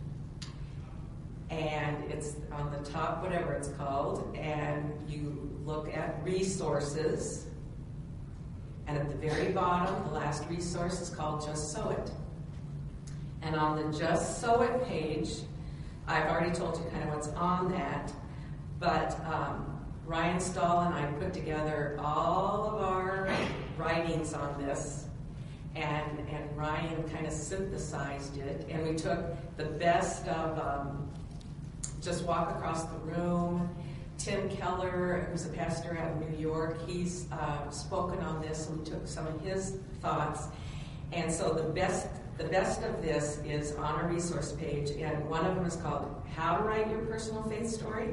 and it's on the top, whatever it's called, and you look at resources, and at the very bottom, the last resource is called Just Sow It. And on the Just Sow It page, I've already told you kind of what's on that, but um, Ryan Stahl and I put together all of our writings on this, and, and Ryan kind of synthesized it, and we took the best of um, Just Walk Across the Room. Tim Keller, who's a pastor out of New York, he's uh, spoken on this, and we took some of his thoughts. And so the best the best of this is on our resource page, and one of them is called How to Write Your Personal Faith Story,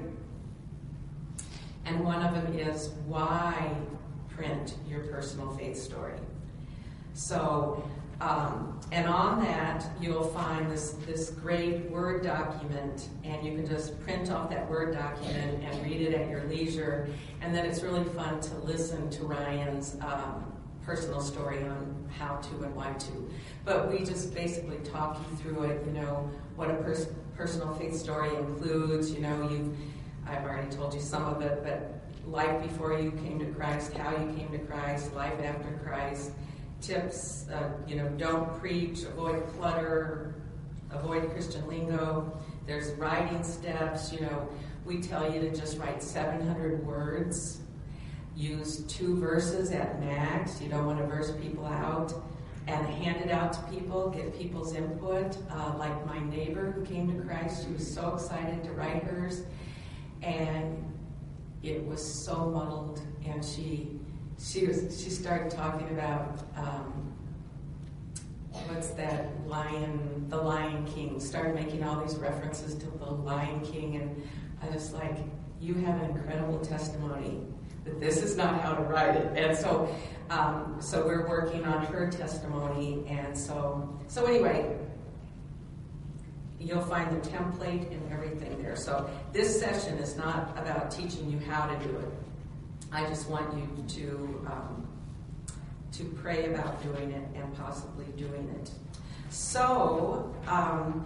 and one of them is Why Print Your Personal Faith Story. So, um, and on that, you'll find this, this great Word document, and you can just print off that Word document and read it at your leisure. And then it's really fun to listen to Ryan's um, personal story on how to and why to. But we just basically talk you through it, you know, what a pers- personal faith story includes. You know, you I've already told you some of it, but life before you came to Christ, how you came to Christ, life after Christ, tips, uh, you know, don't preach, avoid clutter, avoid Christian lingo. There's writing steps, you know, we tell you to just write seven hundred words, use two verses at max, you don't want to verse people out, and hand it out to people, get people's input, uh, like my neighbor who came to Christ, she was so excited to write hers, and it was so muddled, and she She was. She started talking about um, what's that lion, the Lion King. Started making all these references to the Lion King, and I was like, "You have an incredible testimony, but this is not how to write it." And so, um, so we're working on her testimony, and so, so anyway, you'll find the template and everything there. So this session is not about teaching you how to do it. I just want you to um, to pray about doing it and possibly doing it. So, um,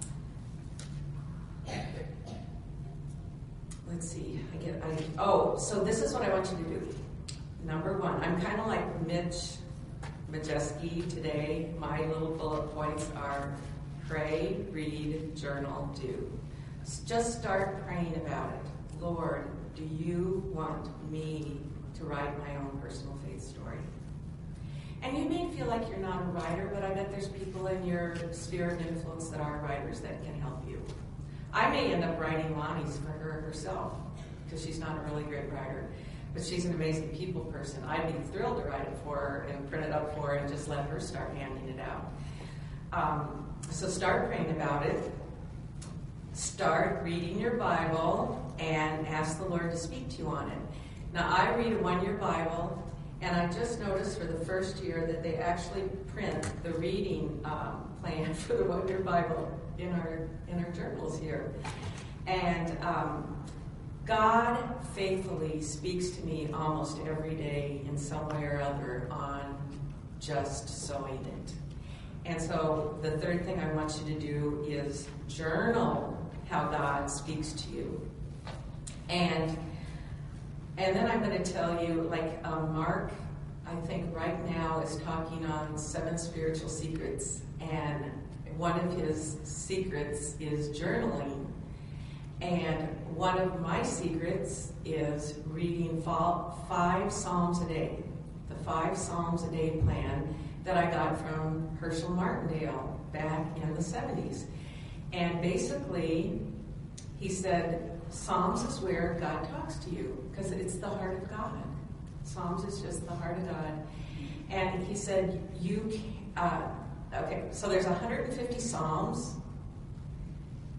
let's see. I get. I oh, so this is what I want you to do. Number one, I'm kind of like Mitch Majeski today. My little bullet points are: pray, read, journal, do. Just start praying about it. Lord, do you want me to write my own personal faith story? And you may feel like you're not a writer, but I bet there's people in your sphere of influence that are writers that can help you. I may end up writing Lonnie's for her herself, because she's not a really great writer, but she's an amazing people person. I'd be thrilled to write it for her and print it up for her and just let her start handing it out. Um, so start praying about it. Start reading your Bible and ask the Lord to speak to you on it. Now, I read a one-year Bible, and I just noticed for the first year that they actually print the reading um, plan for the one-year Bible in our in our journals here. And um, God faithfully speaks to me almost every day in some way or other on just sowing it. And so the third thing I want you to do is journal how God speaks to you. And and then I'm going to tell you, like um, Mark, I think right now is talking on seven spiritual secrets. And one of his secrets is journaling. And one of my secrets is reading five Psalms a day. The five Psalms a day plan that I got from Herschel Martindale back in the seventies. And basically, he said, Psalms is where God talks to you, because it's the heart of God. Psalms is just the heart of God. And he said, you can, uh, okay, so there's one hundred fifty Psalms.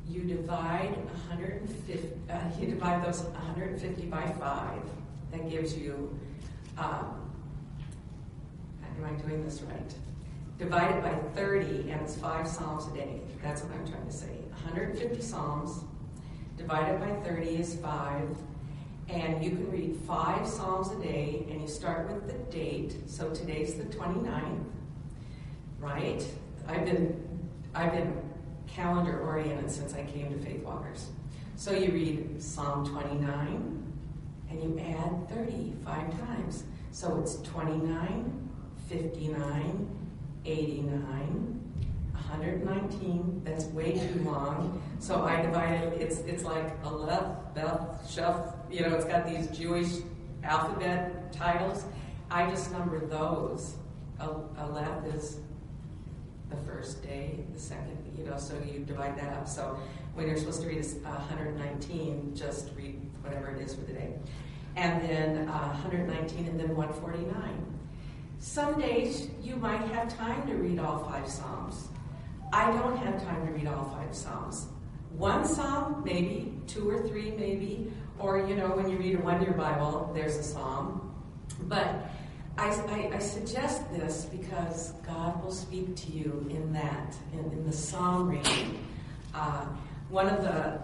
you divide one hundred fifty. Uh, you divide those one hundred fifty by five. That gives you. Um, am I doing this right? Divide it by thirty, and it's five psalms a day. That's what I'm trying to say. one hundred fifty psalms divided by thirty is five. And you can read five psalms a day, and you start with the date. So today's the twenty-ninth, right? I've been I've been calendar oriented since I came to Faith Walkers. So you read Psalm twenty-nine, and you add thirty five times. So it's twenty-nine, fifty-nine, eighty-nine, one hundred nineteen. That's way too long. So I divided. It's it's like Aleph, Beth, Sheph. You know, it's got these Jewish alphabet titles. I just numbered those. Aleph is the first day, the second, you know, so you divide that up. So when you're supposed to read one hundred nineteen, just read whatever it is for the day. And then uh, one hundred nineteen and then one forty-nine. Some days you might have time to read all five Psalms. I don't have time to read all five Psalms. One Psalm, maybe, two or three, maybe, or, you know, when you read a one-year Bible, there's a Psalm. But I, I, I suggest this because God will speak to you in that, in, in the Psalm reading. Uh, one of the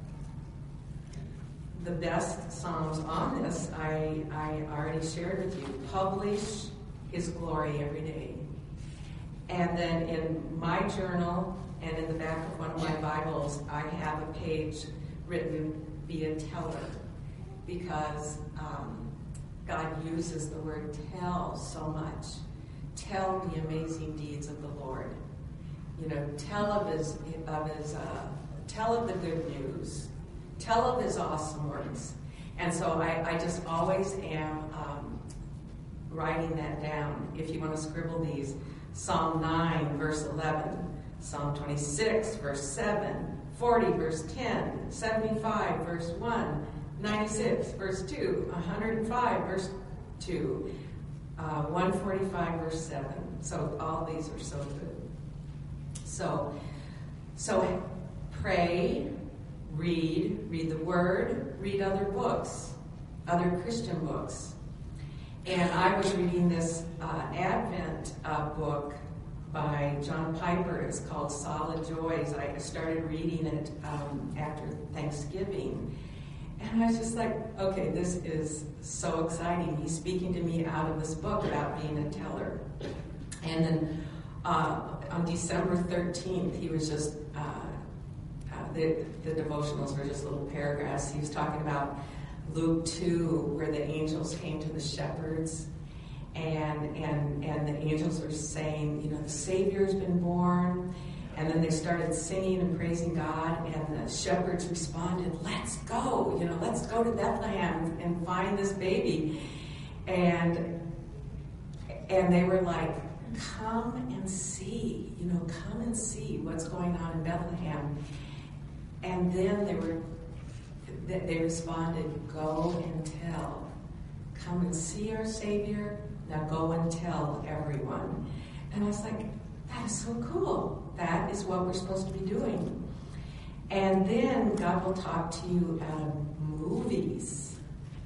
the best Psalms on this, I, I already shared with you. Publish His glory every day. And then in my journal and in the back of one of my Bibles, I have a page written, be a teller, because um, God uses the word tell so much. Tell the amazing deeds of the Lord. You know, tell of his, of his uh, tell of the good news. Tell of his awesome works. And so I, I just always am um, writing that down. If you want to scribble these, Psalm nine, verse eleven, Psalm twenty-six, verse seven, forty, verse ten, seventy-five, verse one, ninety-six, verse two, one hundred five, verse two, uh, one forty-five, verse seven. So all these are so good. So, so pray, read, read the Word, read other books, other Christian books. And I was reading this uh, Advent uh, book by John Piper. It's called Solid Joys. I started reading it um, after Thanksgiving. And I was just like, okay, this is so exciting. He's speaking to me out of this book about being a teller. And then uh, on December thirteenth, he was just, uh, uh, the, the devotionals were just little paragraphs. He was talking about Luke two, where the angels came to the shepherds, and and and the angels were saying, you know, the Savior's been born, and then they started singing and praising God, and the shepherds responded, let's go, you know, let's go to Bethlehem and find this baby. And and they were like, come and see, you know, come and see what's going on in Bethlehem. And then they were They responded, go and tell. Come and see our Savior. Now go and tell everyone. And I was like, that is so cool. That is what we're supposed to be doing. And then God will talk to you out of movies.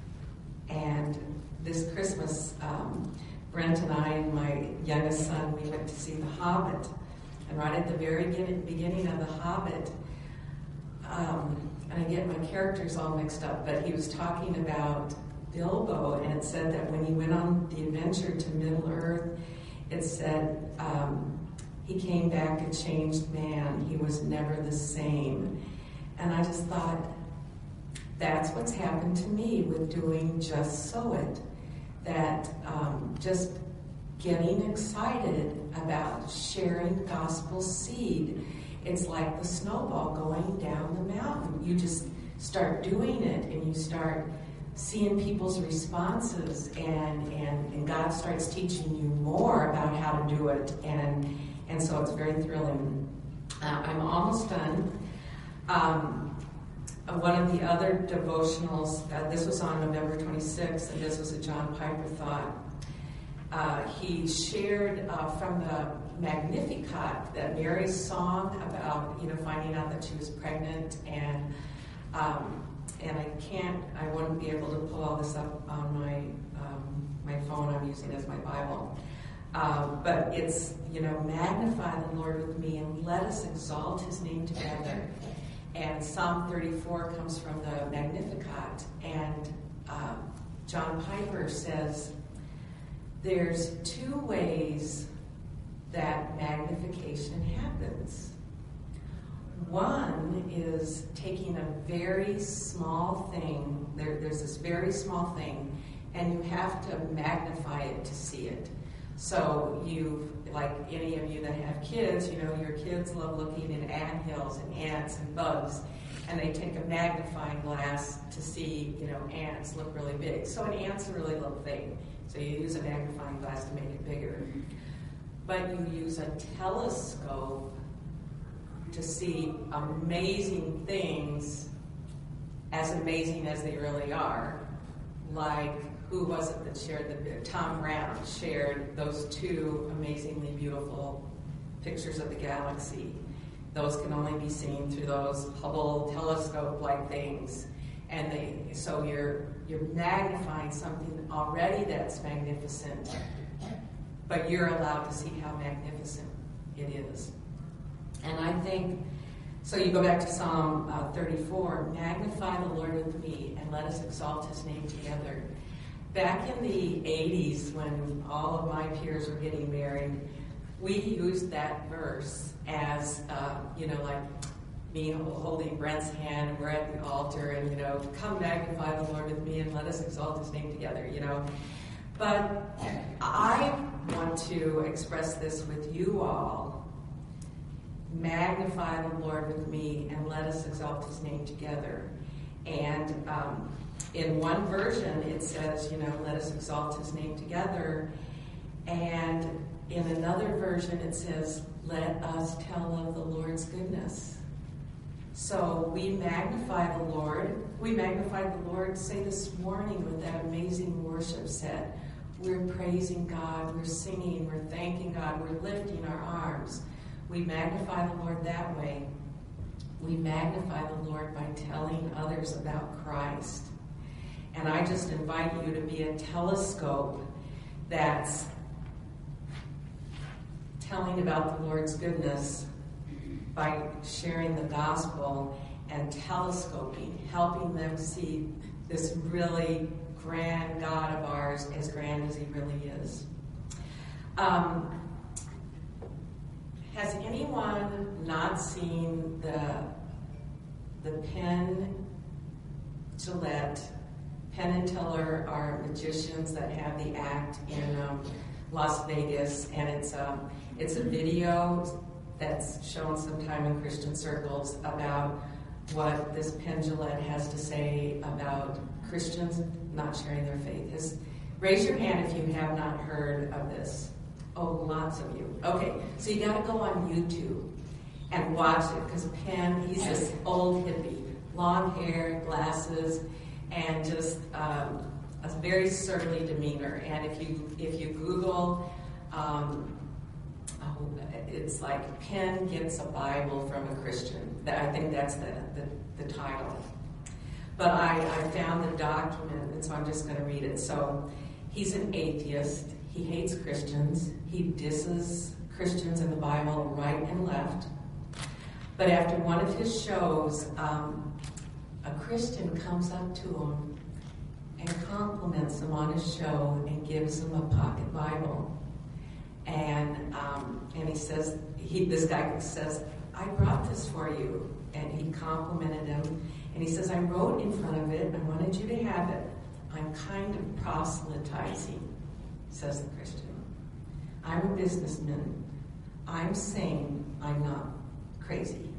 And this Christmas, um, Brent and I and my youngest son, we went to see The Hobbit. And right at the very beginning of The Hobbit, um, and I get my characters all mixed up, but he was talking about Bilbo, and it said that when he went on the adventure to Middle-earth, it said um, he came back a changed man. He was never the same. And I just thought, that's what's happened to me with doing Just Sow It. That um, just getting excited about sharing the gospel seed. It's like the snowball going down the mountain. You just start doing it, and you start seeing people's responses, and, and, and God starts teaching you more about how to do it, and and so it's very thrilling. Uh, I'm almost done. Um, one of the other devotionals, uh, this was on November twenty-sixth, and this was a John Piper thought. Uh, he shared uh, from the Magnificat, that Mary's song about, you know, finding out that she was pregnant, and um, and I can't, I wouldn't be able to pull all this up on my um, my phone I'm using as my Bible. Um, but it's, you know, magnify the Lord with me and let us exalt his name together. And Psalm thirty-four comes from the Magnificat, and uh, John Piper says there's two ways that magnification happens. One is taking a very small thing, there, there's this very small thing, and you have to magnify it to see it. So you, like any of you that have kids, you know, your kids love looking at anthills and ants and bugs, and they take a magnifying glass to see, you know, ants look really big. So an ant's a really little thing, so you use a magnifying glass to make it bigger. But you use a telescope to see amazing things, as amazing as they really are. Like, who was it that shared the, Tom Brown shared those two amazingly beautiful pictures of the galaxy. Those can only be seen through those Hubble telescope-like things. And they, so you're, you're magnifying something already that's magnificent, but you're allowed to see how magnificent it is. And I think, so you go back to Psalm uh, thirty-four, magnify the Lord with me and let us exalt his name together. Back in the eighties, when all of my peers were getting married, we used that verse as, uh, you know, like me holding Brent's hand, and we're at the altar, and, you know, come magnify the Lord with me and let us exalt his name together, you know. But I want to express this with you all. Magnify the Lord with me and let us exalt his name together. And um, in one version it says, you know, let us exalt his name together. And in another version it says, let us tell of the Lord's goodness. So we magnify the Lord. We magnified the Lord, say, this morning with that amazing worship set. We're praising God, we're singing, we're thanking God, we're lifting our arms. We magnify the Lord that way. We magnify the Lord by telling others about Christ. And I just invite you to be a telescope that's telling about the Lord's goodness by sharing the gospel and telescoping, helping them see this really grand God of ours, as grand as he really is. Um, has anyone not seen the the Penn Jillette? Penn and Teller are magicians that have the act in um, Las Vegas, and it's um, it's a video that's shown sometime in Christian circles about what this Penn Jillette has to say about Christians not sharing their faith. His, raise your hand if you have not heard of this. Oh, lots of you. Okay, so you got to go on YouTube and watch it, because Penn, he's this old hippie, long hair, glasses, and just um, a very surly demeanor. And if you if you Google, um, oh, it's like Penn gets a Bible from a Christian. I think that's the the, the title. But I, I found the document, and so I'm just going to read it. So he's an atheist. He hates Christians. He disses Christians in the Bible right and left. But after one of his shows, um, a Christian comes up to him and compliments him on his show and gives him a pocket Bible. And um, and he says, he this guy says, I brought this for you. And he complimented him. And he says, I wrote in front of it, I wanted you to have it. I'm kind of proselytizing, says the Christian. I'm a businessman. I'm sane. I'm not crazy.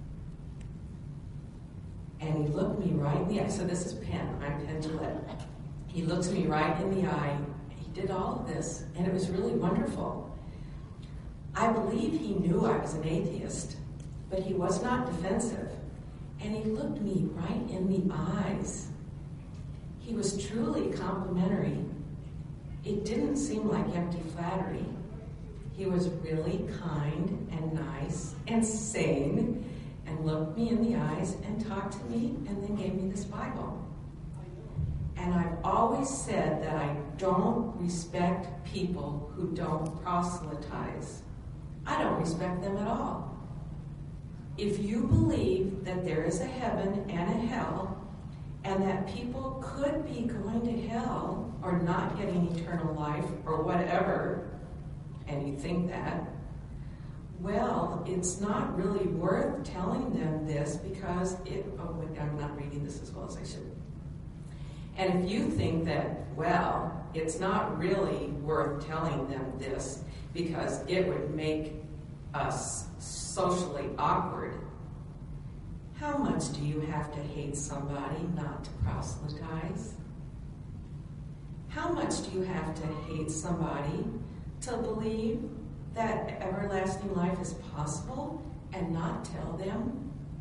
And he looked me right in the eye. So this is Penn. I'm Penn Jillette. He looks me right in the eye. He did all of this, and it was really wonderful. I believe he knew I was an atheist, but he was not defensive. And he looked me right in the eyes. He was truly complimentary. it didn't seem like empty flattery. He was really kind and nice and sane and looked me in the eyes and talked to me and then gave me this Bible. And I've always said that I don't respect people who don't proselytize. I don't respect them at all. If you believe that there is a heaven and a hell, and that people could be going to hell or not getting eternal life or whatever, and you think that, well, it's not really worth telling them this because it, oh, wait, I'm not reading this as well as I should. And if you think that, well, it's not really worth telling them this because it would make us socially awkward, how much do you have to hate somebody not to proselytize? How much do you have to hate somebody to believe that everlasting life is possible and not tell them?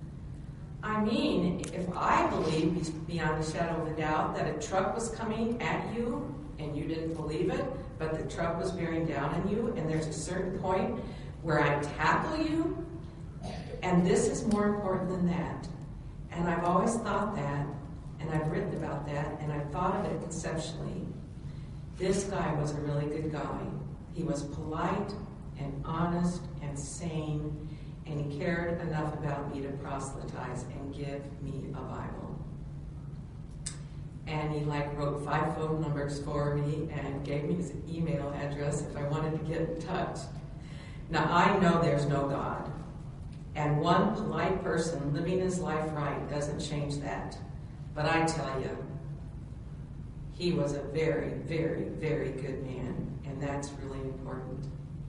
I mean, if I believed beyond a shadow of a doubt that a truck was coming at you and you didn't believe it, but the truck was bearing down on you and there's a certain point where I tackle you, and this is more important than that. And I've always thought that, and I've written about that, and I've thought of it conceptually. This guy was a really good guy. He was polite and honest and sane, and he cared enough about me to proselytize and give me a Bible. And he like wrote five phone numbers for me and gave me his email address if I wanted to get in touch. Now I know there's no God, and one polite person living his life right doesn't change that. But I tell you, he was a very, very, very good man, and that's really important.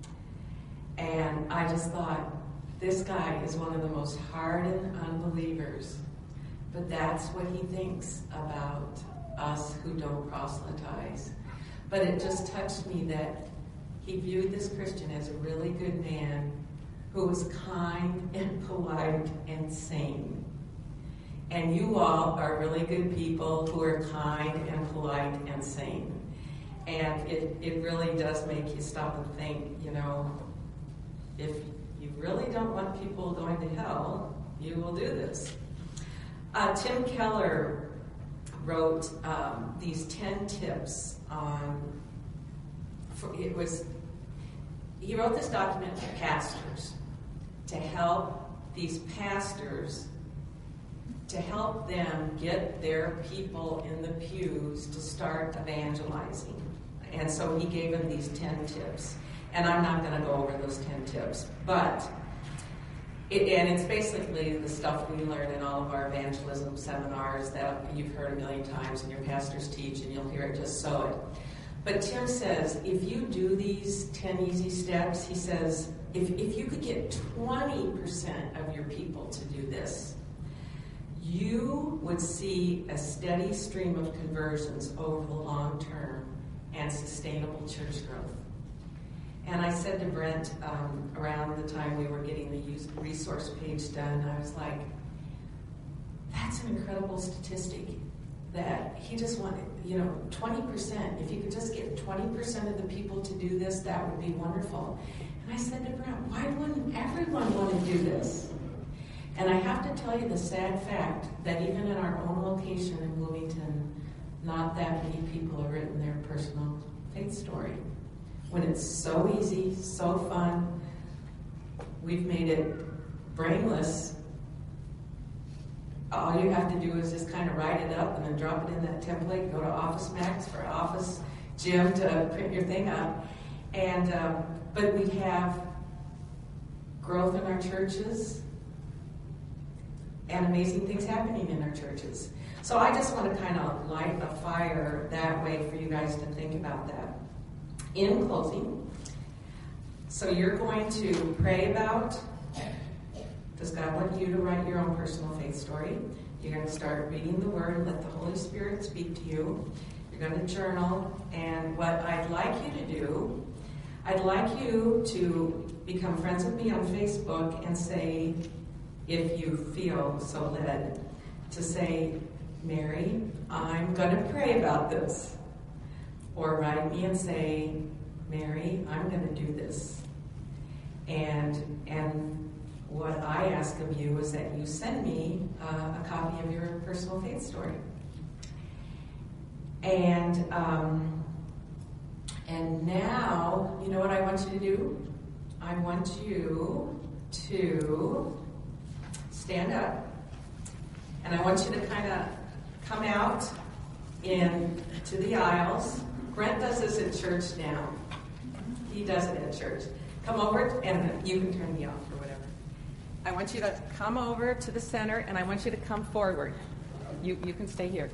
And I just thought, this guy is one of the most hardened unbelievers, but that's what he thinks about us who don't proselytize. But it just touched me that he viewed this Christian as a really good man who was kind and polite and sane. And you all are really good people who are kind and polite and sane. And it, it really does make you stop and think, you know, if you really don't want people going to hell, you will do this. Uh, Tim Keller wrote um, these ten tips on, for, it was, he wrote this document for pastors to help these pastors, to help them get their people in the pews to start evangelizing. And so he gave them these ten tips. And I'm not going to go over those ten tips, but, it, and it's basically the stuff we learn in all of our evangelism seminars that you've heard a million times and your pastors teach, and you'll hear it, just so it. But Tim says, if you do these ten easy steps, he says, if, if you could get twenty percent of your people to do this, you would see a steady stream of conversions over the long term and sustainable church growth. And I said to Brent um, around the time we were getting the resource page done, I was like, that's an incredible statistic that he just wanted, you know, twenty percent. If you could just get twenty percent of the people to do this, that would be wonderful. And I said to Brent, why wouldn't everyone want to do this? And I have to tell you the sad fact that even in our own location in Bloomington, not that many people have written their personal faith story. When it's so easy, so fun, we've made it brainless. All you have to do is just kind of write it up and then drop it in that template, go to Office Max for Office Gym to print your thing up. And um, but we have growth in our churches and amazing things happening in our churches. So I just want to kind of light a fire that way for you guys to think about that. In closing, so you're going to pray about, does God want you to write your own personal faith story? You're going to start reading the Word, let the Holy Spirit speak to you. You're going to journal, and what I'd like you to do, I'd like you to become friends with me on Facebook and say, if you feel so led, to say, Mary, I'm going to pray about this. or write me and say, Mary, I'm going to do this. And, and what I ask of you is that you send me uh, a copy of your personal faith story. And, um, and now, you know what I want you to do? I want you to stand up. And I want you to kind of come out in to the aisles. Brent does this at church now. He does it at church. Come over, and you can turn me off or whatever. I want you to come over to the center, and I want you to come forward. You you can stay here.